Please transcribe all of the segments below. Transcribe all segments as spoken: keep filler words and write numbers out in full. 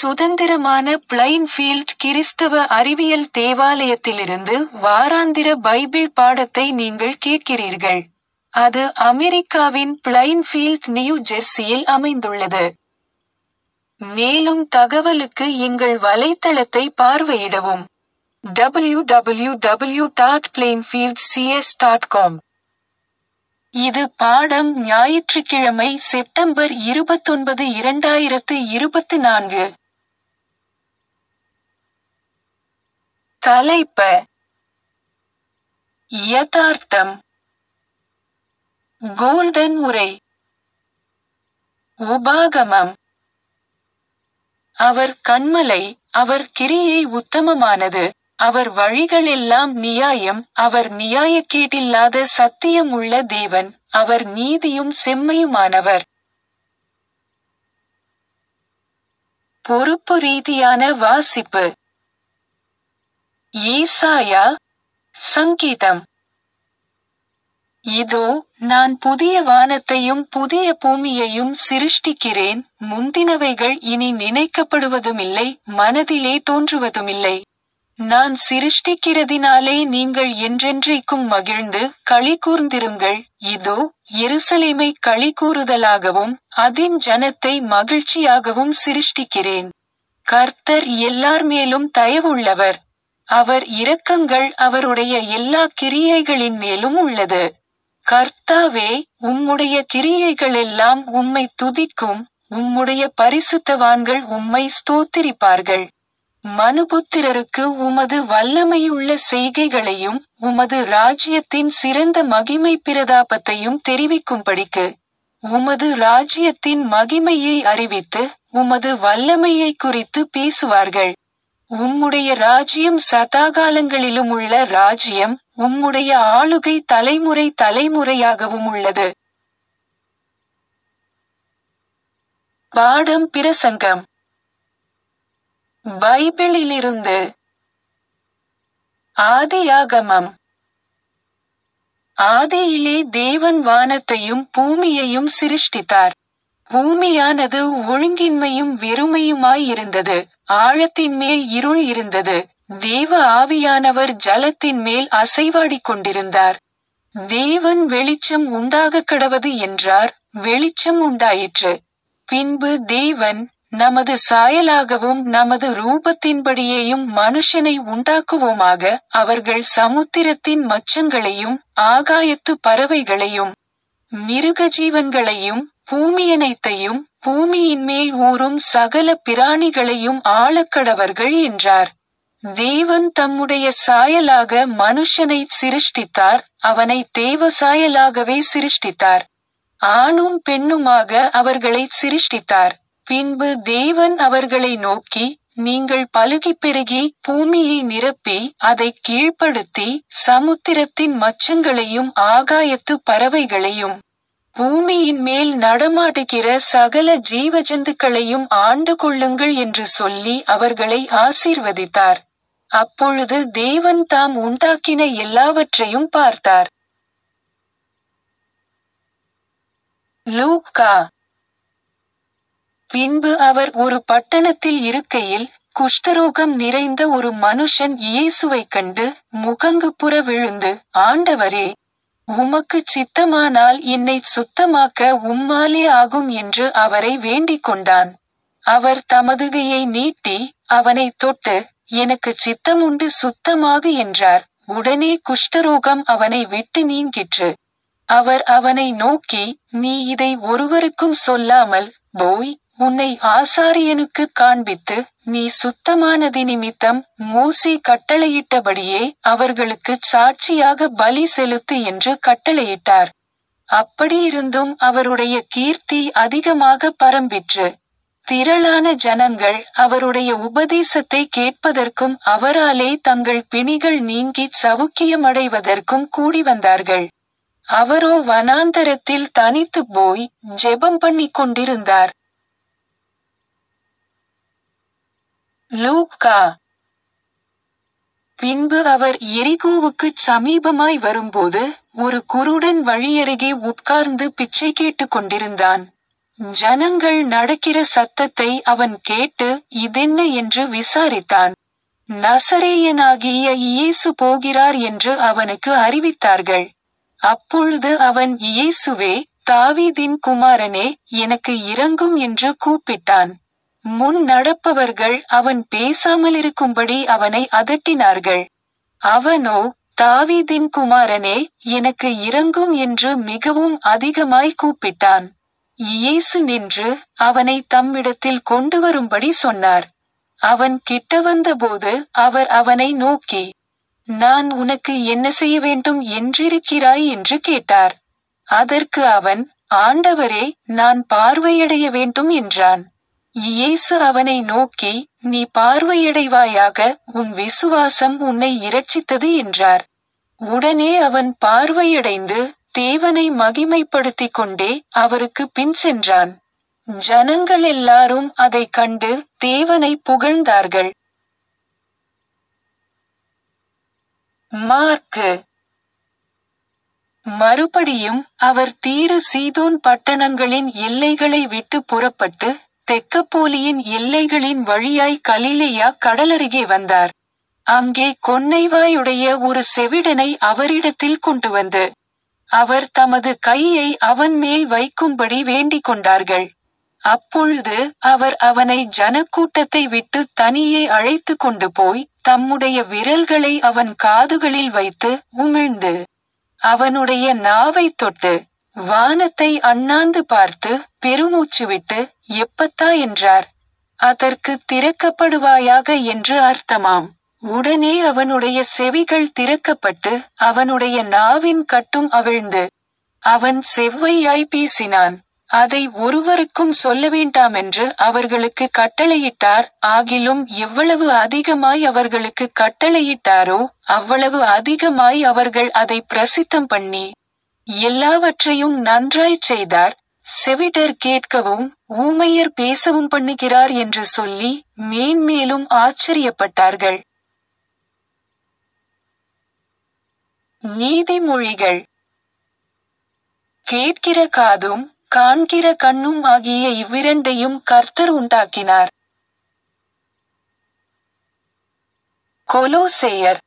சுதந்திரமான பிளைன்ஃபீல்ட் கிறிஸ்தவ அறிவியல் தேவாலயத்திலிருந்து வாராந்திர பைபிள் பாடத்தை நீங்கள் கேட்கிறீர்கள். அது அமெரிக்காவின் பிளைன்ஃபீல்ட், நியூ ஜெர்சியில் அமைந்துள்ளது. மேலும் தகவலுக்கு எங்கள் வலைத்தளத்தை பார்வையிடவும். W W W dot Plainfield C S dot com. இது பாடம் ஞாயிற்றுக்கிழமை செப்டம்பர் இருபத்தொன்பது இரண்டாயிரத்து இருபத்து நான்கு. தலைப்ப யதார்த்தம். கோல்டன் உரை. உபாகமம். அவர் கன்மலை, அவர் கிரியை உத்தமமானது, அவர் வழிகளெல்லாம் நியாயம், அவர் நியாயக்கேடில்லாத சத்தியம் உள்ள தேவன், அவர் நீதியும் செம்மையுமானவர். பொறுப்பு ரீதியான வாசிப்பு. ஏசாயா. சங்கீதம். இதோ, நான் புதிய வானத்தையும் புதிய பூமியையும் சிருஷ்டிக்கிறேன், முந்தினவைகள் இனி நினைக்கப்படுவதுமில்லை, மனதிலே தோன்றுவதுமில்லை. நான் சிருஷ்டிக்கிறதினாலே நீங்கள் என்றென்றைக்கும் மகிழ்ந்து களிகூர்ந்திருங்கள். இதோ, எருசலேமை களிகூறுதலாகவும் அதின் ஜனத்தை மகிழ்ச்சியாகவும் சிருஷ்டிக்கிறேன். கர்த்தர் எல்லார் மேலும் தயவுள்ளவர். அவர் இரக்கங்கள் அவருடைய எல்லா கிரியைகளின் மேலும் உள்ளது. கர்த்தாவே, உம்முடைய கிரியைகளெல்லாம் உம்மை துதிக்கும், உம்முடைய பரிசுத்தவான்கள் உம்மை ஸ்தோத்திரிப்பார்கள். மனுபுத்திரருக்கு உமது வல்லமையுள்ள செய்கைகளையும் உமது ராஜ்யத்தின் சிறந்த மகிமை பிரதாபத்தையும் தெரிவிக்கும்படிக்கு உமது ராஜ்யத்தின் மகிமையை அறிவித்து உமது வல்லமையை குறித்து பேசுவார்கள். உம்முடைய ராஜ்யம் சதாகாலங்களிலும் உள்ள ராஜ்யம், உம்முடைய ஆளுகை தலைமுறை தலைமுறையாகவும் உள்ளது. பாடம் பிரசங்கம். பைபிளிலிருந்து. ஆதியாகமம். ஆதியிலே தேவன் வானத்தையும் பூமியையும் சிருஷ்டித்தார். பூமியானது ஒழுங்கின்மையும் வெறுமையுமாயிருந்தது. ஆழத்தின் மேல் இருள் இருந்தது. தேவ ஆவியானவர் ஜலத்தின் மேல் அசைவாடிக் கொண்டிருந்தார். தேவன் வெளிச்சம் உண்டாகக் கடவது என்றார். வெளிச்சம் உண்டாயிற்று. பின்பு தேவன், நமது சாயலாகவும் நமது ரூபத்தின்படியேயும் மனுஷனை உண்டாக்குவோமாக, அவர்கள் சமுத்திரத்தின் மச்சங்களையும் ஆகாயத்து பறவைகளையும் மிருக ஜீவன்களையும் பூமியனைத்தையும் பூமியின் மேல் ஊறும் சகல பிராணிகளையும் ஆளக்கடவர்கள் என்றார். தேவன் தம்முடைய சாயலாக மனுஷனை சிருஷ்டித்தார். அவனை தேவ சாயலாகவே சிருஷ்டித்தார். ஆணும் பெண்ணுமாக அவர்களை சிருஷ்டித்தார். பின்பு தேவன் அவர்களை நோக்கி, நீங்கள் பலுகிப் பெருகி பூமியை நிரப்பி அதை கீழ்ப்படுத்தி சமுத்திரத்தின் மச்சங்களையும் ஆகாயத்து பறவைகளையும் பூமியின் மேல் நடமாடுகிற சகல ஜீவஜந்துக்களையும் ஆண்டு கொள்ளுங்கள் என்று சொல்லி அவர்களை ஆசீர்வதித்தார். அப்பொழுது தேவன் தாம் உண்டாக்கின எல்லாவற்றையும் பார்த்தார். லூக்கா. பின்பு அவர் ஒரு பட்டணத்தில் இருக்கையில் குஷ்டரோகம் நிறைந்த ஒரு மனுஷன் இயேசுவைக் கண்டு முகங்குப்புற விழுந்து, ஆண்டவரே, உமக்கு சித்தமானால் என்னை சுத்தமாக்க உம்மாலே ஆகும் என்று அவரை வேண்டிக் கொண்டான். அவர் தமது கையை நீட்டி அவனை தொட்டு, எனக்கு சித்தமுண்டு, சுத்தமாகு என்றார். உடனே குஷ்டரோகம் அவனை விட்டு நீங்கிற்று. அவர் அவனை நோக்கி, நீ இதை ஒருவருக்கும் சொல்லாமல் போய் உன்னை ஆசாரியனுக்கு காண்பித்து, நீ சுத்தமானதி நிமித்தம் மோசே கட்டளையிட்டபடியே அவர்களுக்கு சாட்சியாக பலி செலுத்து என்று கட்டளையிட்டார். அப்படியிருந்தும் அவருடைய கீர்த்தி அதிகமாக பரம்பிற்று. திரளான ஜனங்கள் அவருடைய உபதேசத்தை கேட்பதற்கும் அவராலே தங்கள் பிணிகள் நீங்கி சவுக்கியமடைவதற்கும் கூடி வந்தார்கள். அவரோ வனாந்தரத்தில் தனித்து போய் ஜெபம் பண்ணி கொண்டிருந்தார். லூக்கா. பின்பு அவர் எரிகோவுக்குச் சமீபமாய் வரும்போது ஒரு குருடன் வழியருகே உட்கார்ந்து பிச்சை கேட்டுக் கொண்டிருந்தான். ஜனங்கள் நடக்கிற சத்தத்தை அவன் கேட்டு இதென்ன என்று விசாரித்தான். நசரேயனாகிய இயேசு போகிறார் என்று அவனுக்கு அறிவித்தார்கள். அப்பொழுது அவன், இயேசுவே, தாவீதின் குமாரனே, எனக்கு இரங்கும் என்று கூப்பிட்டான். முன் நடப்பவர்கள் அவன் பேசாமலிருக்கும்படி அவனை அதட்டினார்கள். அவனோ, தாவீதின் குமாரனே, எனக்கு இரங்கும் என்று மிகவும் அதிகமாய் கூப்பிட்டான். இயேசு நின்று அவனை தம்மிடத்தில் கொண்டு வரும்படி சொன்னார். அவன் கிட்ட வந்தபோது அவர் அவனை நோக்கி, நான் உனக்கு என்ன செய்ய வேண்டும் என்றிருக்கிறாய் என்று கேட்டார். அதற்கு அவன், ஆண்டவரே, நான் பார்வையடைய வேண்டும் என்றான். இயேசு அவனை நோக்கி, நீ பார்வையடைவாயாக, உன் விசுவாசம் உன்னை இரட்சித்தது என்றார். உடனே அவன் பார்வையடைந்து தேவனை மகிமைப்படுத்திக் கொண்டே அவருக்கு பின் சென்றான். ஜனங்கள் எல்லாரும் அதை கண்டு தேவனை புகழ்ந்தார்கள். மாற்கு. மறுபடியும் அவர் தீரு சீதோன் பட்டணங்களின் எல்லைகளை விட்டு புறப்பட்டு தெக்கப்போலியின் எல்லைகளின் வழியாய் கலிலேயா கடலருகே வந்தார். அங்கே கொன்னைவாயுடைய ஒரு செவிடனை அவரிடத்தில் கொண்டு வந்து அவர் தமது கையை அவன் மேல் வைக்கும்படி வேண்டிக் கொண்டார்கள். அப்பொழுது அவர் அவனை ஜனக்கூட்டத்தை விட்டு தனியே அழைத்து கொண்டு போய் தம்முடைய விரல்களை அவன் காதுகளில் வைத்து உமிழ்ந்து அவனுடைய நாவை தொட்டு வானத்தை அண்ணாந்து பார்த்து பெருமூச்சு விட்டு எப்பத்தா என்றார். அதற்கு திறக்கப்படுவாயாக என்று அர்த்தமாம். உடனே அவனுடைய செவிகள் திறக்கப்பட்டு அவனுடைய நாவின் கட்டும் அவிழ்ந்து அவன் செவ்வையாய் பேசினான். அதை ஒருவருக்கும் சொல்ல வேண்டாமென்று அவர்களுக்கு கட்டளையிட்டார். ஆகிலும் எவ்வளவு அதிகமாய் அவர்களுக்கு கட்டளையிட்டாரோ அவ்வளவு அதிகமாய் அவர்கள் அதை பிரசித்தம் பண்ணி எல்லாவற்றையும் நன்றாய் செய்தார். செவிடர் கேட்கவும் ஊமையர் பேசவும் பண்ணுகிறார் என்று சொல்லி மேன்மேலும் ஆச்சரியப்பட்டார்கள். நீதிமொழிகள். கேட்கிற காதும் காண்கிற கண்ணும் ஆகிய இவ்விரண்டையும் கர்த்தர் உண்டாக்கினார். கொலோசேயர்.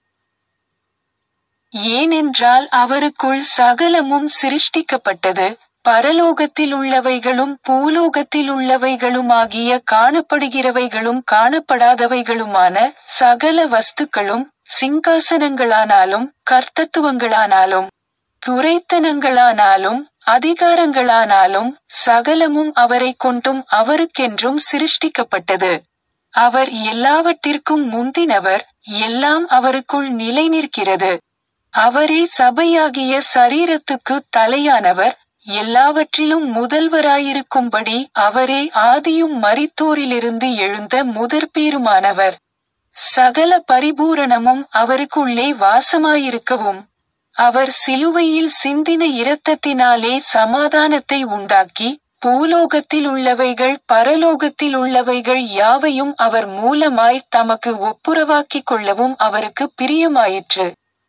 ஏனென்றால் அவருக்குள் சகலமும் சிருஷ்டிக்கப்பட்டது, பரலோகத்தில் உள்ளவைகளும் பூலோகத்தில் உள்ளவைகளுமாகிய காணப்படுகிறவைகளும் காணப்படாதவைகளுமான சகல வஸ்துக்களும், சிங்காசனங்களானாலும் கர்த்தத்துவங்களானாலும் துரைத்தனங்களானாலும் அதிகாரங்களானாலும் சகலமும் அவரை கொண்டும் அவருக்கென்றும் சிருஷ்டிக்கப்பட்டது. அவர் எல்லாவற்றிற்கும் முந்தினவர், எல்லாம் அவருக்குள் நிலை நிற்கிறது. அவரே சபையாகிய சரீரத்துக்கு தலையானவர், எல்லாவற்றிலும் முதல்வராயிருக்கும்படி அவரே ஆதியும் மரித்தோரிலிருந்து எழுந்த முதற்பேருமானவர். சகல பரிபூரணமும் அவருக்குள்ளே வாசமாயிருக்கவும் அவர் சிலுவையில் சிந்தின இரத்தத்தினாலே சமாதானத்தை உண்டாக்கி பூலோகத்தில் உள்ளவைகள் பரலோகத்தில் உள்ளவைகள் யாவையும் அவர் மூலமாய் தமக்கு ஒப்புரவாக்கிக் கொள்ளவும் அவருக்கு பிரியமாயிற்று.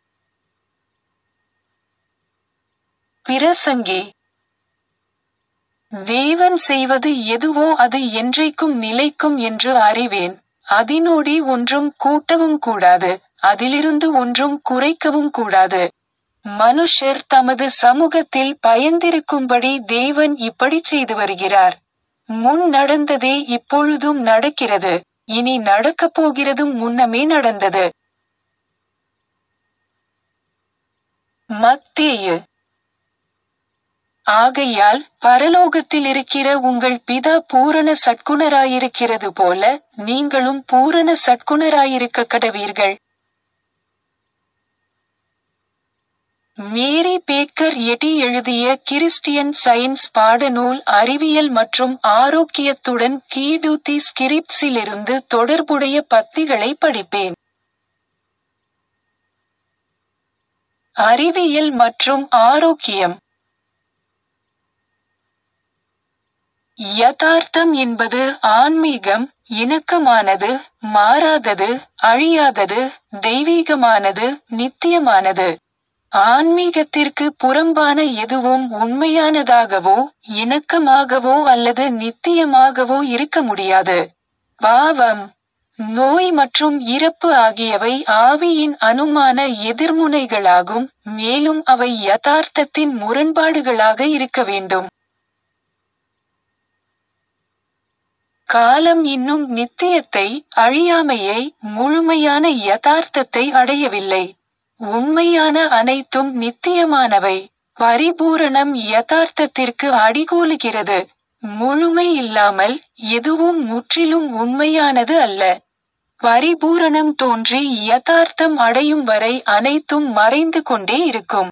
பிரசங்கி. தேவன் செய்வது எதுவோ அது என்றைக்கும் நிலைக்கும் என்று அறிவேன். அதினோடி ஒன்றும் கூட்டவும் கூடாது, அதிலிருந்து ஒன்றும் குறைக்கவும் கூடாது. மனுஷர் தமது சமூகத்தில் பயந்திருக்கும்படி தேவன் இப்படி செய்து வருகிறார். முன் நடந்ததே இப்பொழுதும் நடக்கிறது, இனி நடக்கப் போகிறதும் முன்னமே நடந்தது. மத்தேயு. ஆகையால் பரலோகத்தில் இருக்கிற உங்கள் பிதா பூரண சட்குணராயிருக்கிறது போல நீங்களும் பூரண சட்குணராயிருக்க கடவீர்கள். மேரி பேக்கர் எட்டி எழுதிய கிறிஸ்டியன் சயின்ஸ் பாடநூல் அறிவியல் மற்றும் ஆரோக்கியத்துடன் கீடூத்தி ஸ்கிரிப்ட்ஸிலிருந்து தொடர்புடைய பத்திகளை படிப்பேன். அறிவியல் மற்றும் ஆரோக்கியம். யதார்த்தம் என்பது ஆன்மீகம், இணக்கமானது, மாறாதது, அழியாதது, தெய்வீகமானது, நித்தியமானது. ஆன்மீகத்திற்கு புறம்பான எதுவும் உண்மையானதாகவோ இணக்கமாகவோ அல்லது நித்தியமாகவோ இருக்க முடியாது. பாவம், நோய் மற்றும் இறப்பு ஆகியவை ஆவியின் அனுமான எதிர்முனைகளாகும், மேலும் அவை யதார்த்தத்தின் முரண்பாடுகளாக இருக்க வேண்டும். காலம் இன்னும் நித்தியத்தை, அழியாமையை, முழுமையான யதார்த்தத்தை அடையவில்லை. உண்மையான அனைத்தும் நித்தியமானவை. பரிபூரணம் யதார்த்தத்திற்கு அடிகோலுகிறது. முழுமை இல்லாமல் எதுவும் முற்றிலும் உண்மையானது அல்ல. பரிபூரணம் தோன்றி யதார்த்தம் அடையும் வரை அனைத்தும் மறைந்து கொண்டே இருக்கும்.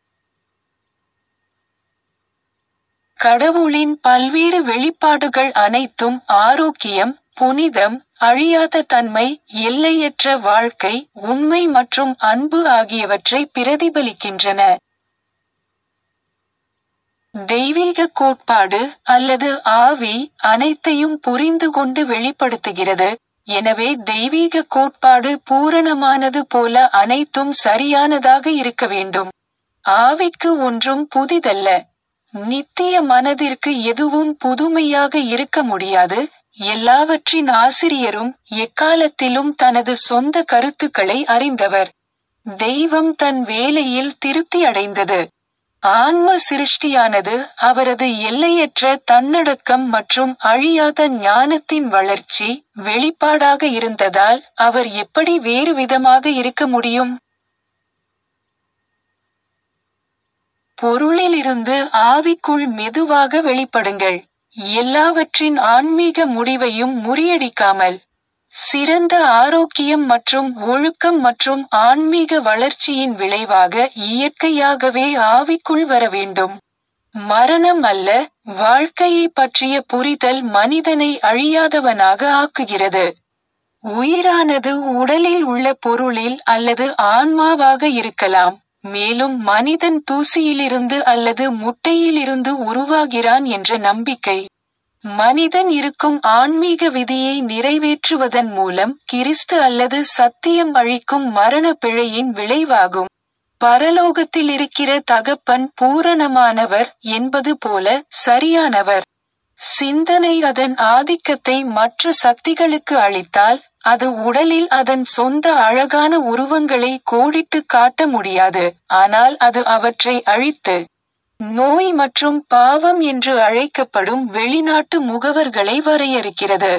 கடவுளின் பல்வேறு வெளிப்பாடுகள் அனைத்தும் ஆரோக்கியம், புனிதம், அழியாத தன்மை, எல்லையற்ற வாழ்க்கை, உண்மை மற்றும் அன்பு ஆகியவற்றை பிரதிபலிக்கின்றன. தெய்வீக கோட்பாடு அல்லது ஆவி அனைத்தையும் புரிந்து கொண்டு வெளிப்படுத்துகிறது. எனவே தெய்வீக கோட்பாடு பூரணமானது போல அனைத்தும் சரியானதாக இருக்க வேண்டும். ஆவிக்கு ஒன்றும் புதிதல்ல. நித்திய மனதிற்கு எதுவும் புதுமையாக இருக்க முடியாது. எல்லாவற்றின் ஆசிரியரும் எக்காலத்திலும் தனது சொந்த கருத்துக்களை அறிந்தவர். தெய்வம் தன் வேலையில் திருப்தி அடைந்தது. ஆன்ம சிருஷ்டியானது அவரது எல்லையற்ற தன்னடக்கம் மற்றும் அழியாத ஞானத்தின் வளர்ச்சி வெளிப்பாடாக இருந்ததால் அவர் எப்படி வேறு விதமாக இருக்க முடியும்? பொருளிலிருந்து ஆவிக்குள் மெதுவாக வெளிப்படுங்கள். எல்லாவற்றின் ஆன்மீக முடிவையும் முறியடிக்காமல். சிறந்த ஆரோக்கியம் மற்றும் ஒழுக்கம் மற்றும் ஆன்மீக வளர்ச்சியின் விளைவாக இயற்கையாகவே ஆவிக்குள் வர வேண்டும். மரணம் அல்ல, வாழ்க்கையை பற்றிய புரிதல் மனிதனை அழியாதவனாக ஆக்குகிறது. உயிரானது உடலில் உள்ள பொருளில் அல்லது ஆன்மாவாக இருக்கலாம், மேலும் மனிதன் தூசியிலிருந்து அல்லது முட்டையிலிருந்து உருவாகிறான் என்ற நம்பிக்கை மனிதன் இருக்கும் ஆன்மீக விதியை நிறைவேற்றுவதன் மூலம் கிறிஸ்து அல்லது சத்தியம் அழிக்கும் மரண பிழையின் விளைவாகும். பரலோகத்தில் இருக்கிற தகப்பன் பூரணமானவர் என்பது போல சரியானவர். சிந்தனை அதன் ஆதிக்கத்தை மற்ற சக்திகளுக்கு அளித்தால் அது உடலில் அதன் சொந்த அழகான உருவங்களை கோடிட்டு காட்ட முடியாது, ஆனால் அது அவற்றை அழித்து நோய் மற்றும் பாவம் என்று அழைக்கப்படும் வெளிநாட்டு முகவர்களை வரையறுக்கிறது.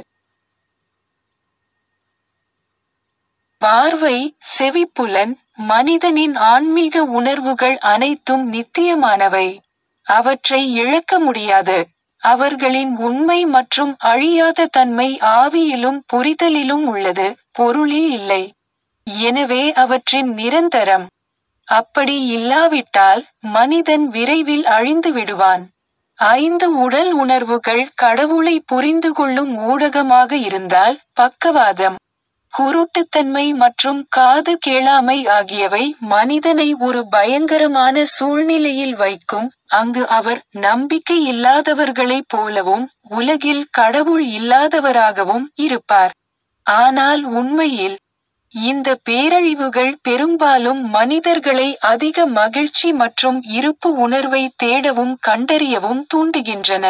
பார்வை, செவிப்புலன், மனிதனின் ஆன்மீக உணர்வுகள் அனைத்தும் நித்தியமானவை. அவற்றை இழக்க முடியாது. அவர்களின் உண்மை மற்றும் அழியாத தன்மை ஆவியிலும் புரிதலிலும் உள்ளது, பொருளில் இல்லை. எனவே அவற்றின் நிரந்தரம். அப்படி இல்லாவிட்டால் மனிதன் விரைவில் அழிந்து விடுவான். ஐந்து உடல் உணர்வுகள் கடவுளை புரிந்து கொள்ளும் ஊடகமாக இருந்தால் பக்கவாதம், குருட்டுத்தன்மை மற்றும் காது கேளாமை ஆகியவை மனிதனை ஒரு பயங்கரமான சூழ்நிலையில் வைக்கும், அங்கு அவர் நம்பிக்கை இல்லாதவர்களைப் போலவும் உலகில் கடவுள் இல்லாதவராகவும் இருப்பார். ஆனால் உண்மையில் இந்த பேரழிவுகள் பெரும்பாலும் மனிதர்களை அதிக மகிழ்ச்சி மற்றும் இருப்பு உணர்வை தேடவும் கண்டறியவும் தூண்டுகின்றன.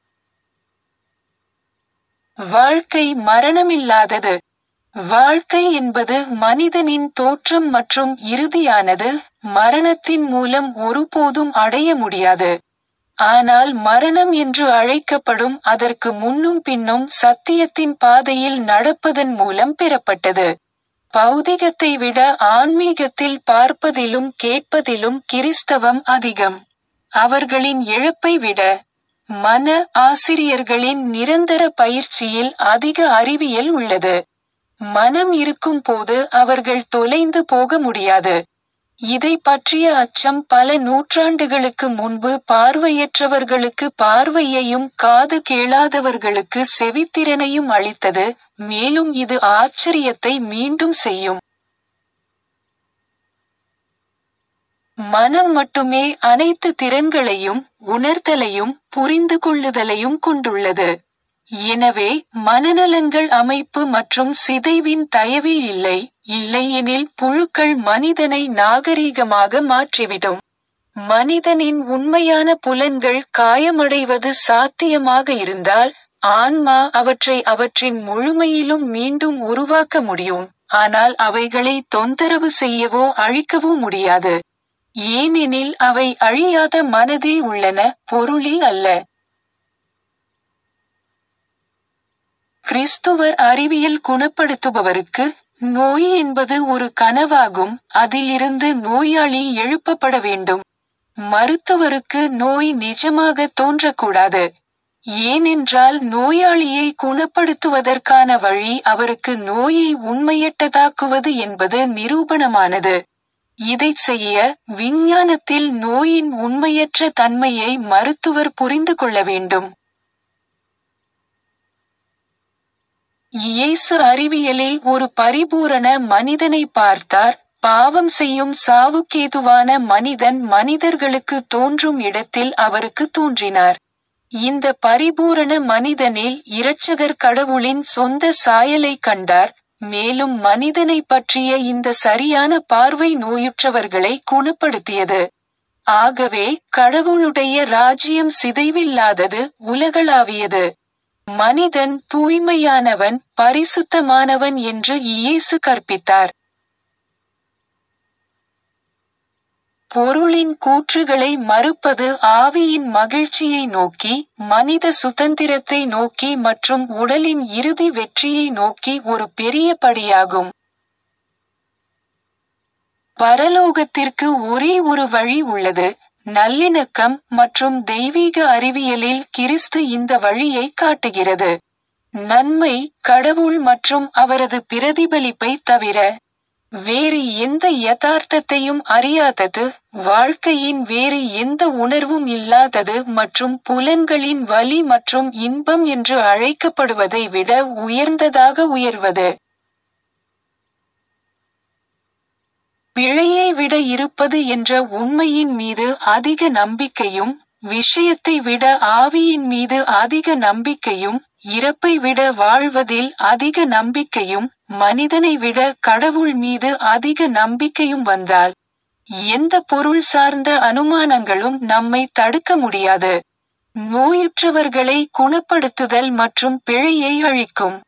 வாழ்க்கை மரணமில்லாதது. வாழ்க்கை என்பது மனிதனின் தோற்றம் மற்றும் இறுதியானது, மரணத்தின் மூலம் ஒருபோதும் அடைய முடியாது. ஆனால் மரணம் என்று அழைக்கப்படும் அதற்கு முன்னும் பின்னும் சத்தியத்தின் பாதையில் நடப்பதன் மூலம் பெறப்பட்டது. பௌதிகத்தை விட ஆன்மீகத்தில் பார்ப்பதிலும் கேட்பதிலும் கிறிஸ்தவம் அதிகம். அவர்களின் இழப்பை விட மன ஆசிரியர்களின் நிரந்தர பயிற்சியில் அதிக அறிவியல் உள்ளது. மனம் இருக்கும் போது அவர்கள் தொலைந்து போக முடியாது. இதை பற்றிய அச்சம் பல நூற்றாண்டுகளுக்கு முன்பு பார்வையற்றவர்களுக்கு பார்வையையும் காது கேளாதவர்களுக்கு செவித்திறனையும் அளித்தது, மேலும் இது ஆச்சரியத்தை மீண்டும் செய்யும். மனம் மட்டுமே அனைத்து திறன்களையும் உணர்தலையும் புரிந்து கொள்ளுதலையும் கொண்டுள்ளது. எனவே மனநலன்கள் அமைப்பு மற்றும் சிதைவின் தயவில் இல்லை, இல்லையெனில் புழுக்கள் மனிதனை நாகரீகமாக மாற்றிவிடும். மனிதனின் உண்மையான புலன்கள் காயமடைவது சாத்தியமாக இருந்தால், ஆன்மா அவற்றை அவற்றின் முழுமையிலும் மீண்டும் உருவாக்க முடியும், ஆனால் அவைகளை தொந்தரவு செய்யவோ அழிக்கவோ முடியாது. ஏனெனில் அவை அழியாத மனதில் உள்ளன, பொருளில் அல்ல. கிறிஸ்துவர் அறிவியல் குணப்படுத்துபவருக்கு, நோய் என்பது ஒரு கனவாகும், அதில் இருந்து நோயாளி எழுப்பப்பட வேண்டும். மருத்துவருக்கு நோய் நிஜமாக தோன்றக்கூடாது. ஏனென்றால் நோயாளியை குணப்படுத்துவதற்கான வழி அவருக்கு நோயை உண்மையற்றதாக்குவது என்பது நிரூபணமானது. இதைச் செய்ய, விஞ்ஞானத்தில் நோயின் உண்மையற்ற தன்மையை மருத்துவர் புரிந்து கொள்ள வேண்டும். இயேசு அறிவியலில் ஒரு பரிபூரண மனிதனை பார்த்தார். பாவம் செய்யும் சாவுக்கேதுவான மனிதன் மனிதர்களுக்கு தோன்றும் இடத்தில் அவருக்கு தோன்றினார். இந்த பரிபூரண மனிதனில் இரட்சகர் கடவுளின் சொந்த சாயலை கண்டார், மேலும் மனிதனை பற்றிய இந்த சரியான பார்வை நோயுற்றவர்களை குணப்படுத்தியது. ஆகவே கடவுளுடைய ராஜ்யம் சிதைவில்லாதது, உலகளாவியது. மனிதன் தூய்மையானவன், பரிசுத்தமானவன் என்று இயேசு கற்பித்தார். பொருளின் கூற்றுகளை மறுப்பது ஆவியின் மகிழ்ச்சியை நோக்கி, மனித சுதந்திரத்தை நோக்கி மற்றும் உடலின் இறுதி வெற்றியை நோக்கி ஒரு பெரிய படியாகும். பரலோகத்திற்கு ஒரே ஒரு வழி உள்ளது, நல்லிணக்கம், மற்றும் தெய்வீக அறிவியலில் கிறிஸ்து இந்த வழியை காட்டுகிறது. நன்மை, கடவுள் மற்றும் அவரது பிரதிபலிப்பை தவிர வேறு எந்த யதார்த்தத்தையும் அறியாதது, வாழ்க்கையின் வேறு எந்த உணர்வும் இல்லாதது மற்றும் புலன்களின் வலி மற்றும் இன்பம் என்று அழைக்கப்படுவதை விட உயர்ந்ததாக உயர்வது. பிழையை விட இருப்பது என்ற உண்மையின் மீது அதிக நம்பிக்கையும், விஷயத்தை விட ஆவியின் மீது அதிக நம்பிக்கையும், இறப்பை விட வாழ்வதில் அதிக நம்பிக்கையும், மனிதனை விட கடவுள் மீது அதிக நம்பிக்கையும் வந்தால், எந்த பொருள் சார்ந்த அனுமானங்களும் நம்மை தடுக்க முடியாது. நோயுற்றவர்களை குணப்படுத்துதல் மற்றும் பிழையை அழிக்கும்.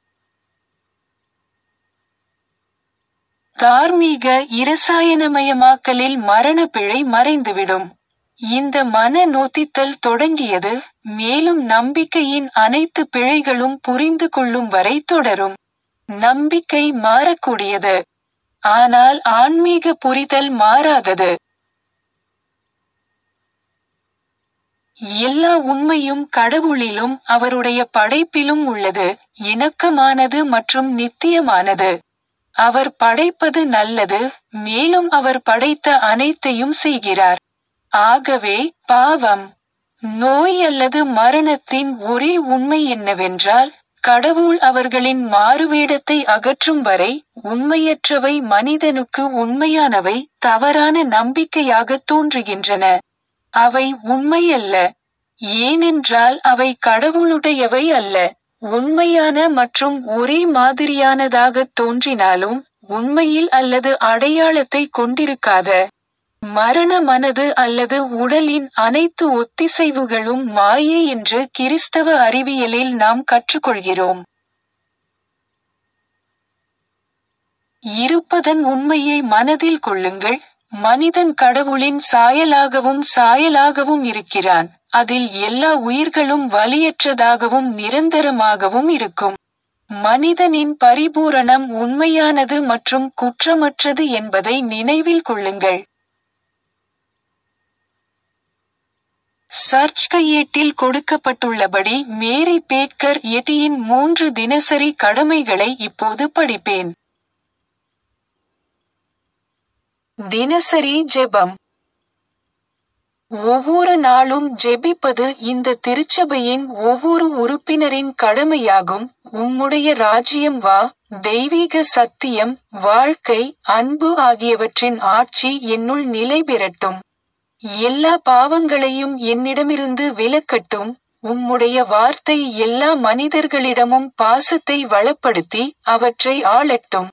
தார்மீக இரசாயனமயமாக்கலில் மரண பிழை மறைந்துவிடும். இந்த மன நோத்தித்தல் தொடங்கியது, மேலும் நம்பிக்கையின் அனைத்து பிழைகளும் புரிந்து கொள்ளும் வரை தொடரும். நம்பிக்கை மாறக்கூடியது, ஆனால் ஆன்மீக புரிதல் மாறாதது. எல்லா உண்மையும் கடவுளிலும் அவருடைய படைப்பிலும் உள்ளது, இணக்கமானது மற்றும் நித்தியமானது. அவர் படைப்பது நல்லது, மேலும் அவர் படைத்த அனைத்தையும் செய்கிறார். ஆகவே பாவம், நோய் அல்லது மரணத்தின் ஒரே உண்மை என்னவென்றால், கடவுள் அவர்களின் மாறுவேடத்தை அகற்றும் வரை உண்மையற்றவை மனிதனுக்கு உண்மையானவை தவறான நம்பிக்கையாக தோன்றுகின்றன. அவை உண்மையல்ல, ஏனென்றால் அவை கடவுளுடையவை அல்ல. உண்மையான மற்றும் ஒரே மாதிரியானதாக தோன்றினாலும் உண்மையில் அல்லது அடையாளத்தை கொண்டிருக்காத மரண மனது அல்லது உடலின் அனைத்து ஒத்திசைவுகளும் மாயை என்று கிறிஸ்தவ அறிவியலில் நாம் கற்றுக்கொள்கிறோம். இருப்பதன் உண்மையை மனதில் கொள்ளுங்கள். மனிதன் கடவுளின் சாயலாகவும் சாயலாகவும் இருக்கிறான். அதில் எல்லா உயிர்களும் வலியற்றதாகவும் நிரந்தரமாகவும் இருக்கும். மனிதனின் பரிபூரணம் உண்மையானது மற்றும் குற்றமற்றது என்பதை நினைவில் கொள்ளுங்கள். சர்ச் கையேட்டில் கொடுக்கப்பட்டுள்ளபடி மேரி பேக்கர் எட்டியின் மூன்று தினசரி கடமைகளை இப்போது படிப்பேன். தினசரி ஜெபம். ஒவ்வொரு நாளும் ஜெபிப்பது இந்த திருச்சபையின் ஒவ்வொரு உறுப்பினரின் கடமையாகும். உம்முடைய ராஜ்யம் வா, தெய்வீக சத்தியம், வாழ்க்கை, அன்பு ஆகியவற்றின் ஆட்சி என்னுள் நிலை பெறட்டும். எல்லா பாவங்களையும் என்னிடமிருந்து விலக்கட்டும். உம்முடைய வார்த்தை எல்லா மனிதர்களிடமும் பாசத்தை வளப்படுத்தி அவற்றை ஆளட்டும்.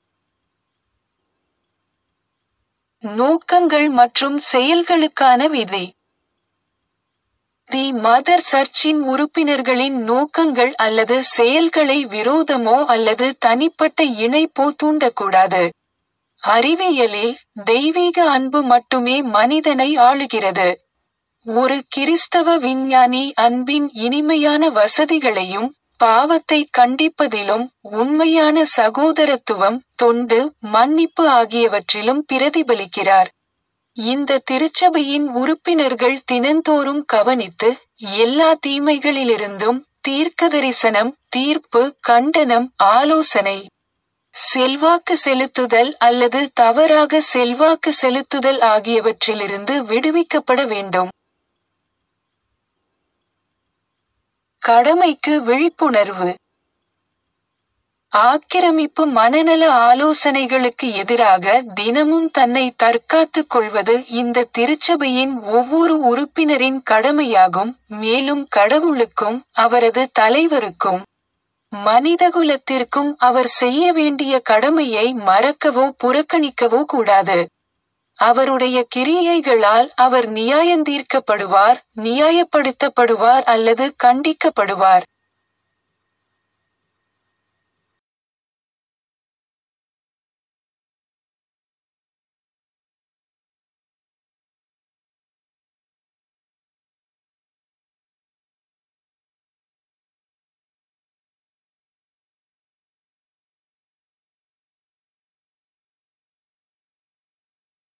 நோக்கங்கள் மற்றும் செயல்களுக்கான விதி. தி மதர் சர்ச்சின் உறுப்பினர்களின் நோக்கங்கள் அல்லது செயல்களை விரோதமோ அல்லது தனிப்பட்ட இணைப்போ தூண்டக்கூடாது. அறிவியலில் தெய்வீக அன்பு மட்டுமே மனிதனை ஆளுகிறது. ஒரு கிறிஸ்தவ விஞ்ஞானி அன்பின் இனிமையான வசதிகளையும் பாவத்தை கண்டிப்பதிலும் உண்மையான சகோதரத்துவம், தொண்டு, மன்னிப்பு ஆகியவற்றிலும் பிரதிபலிக்கிறார். இந்த திருச்சபையின் உறுப்பினர்கள் தினந்தோறும் கவனித்து எல்லா தீமைகளிலிருந்தும் தீர்க்கதரிசனம், தீர்ப்பு, கண்டனம், ஆலோசனை, செல்வாக்கு செலுத்துதல் அல்லது தவறாக செல்வாக்கு செலுத்துதல் ஆகியவற்றிலிருந்து விடுவிக்கப்பட வேண்டும். கடமைக்கு விழிப்புணர்வு. ஆக்கிரமிப்பு மனநல ஆலோசனைகளுக்கு எதிராக தினமும் தன்னை தற்காத்துக் கொள்வது இந்த திருச்சபையின் ஒவ்வொரு உறுப்பினரின் கடமையாகும். மேலும் கடவுளுக்கும் அவரது தலைவருக்கும் மனிதகுலத்திற்கும் அவர் செய்ய வேண்டிய கடமையை மறக்கவோ புறக்கணிக்கவோ கூடாது. அவருடைய கிரியைகளால் அவர் நியாயந்தீர்க்கப்படுவார், நியாயப்படுத்தப்படுவார் அல்லது கண்டிக்கப்படுவார்.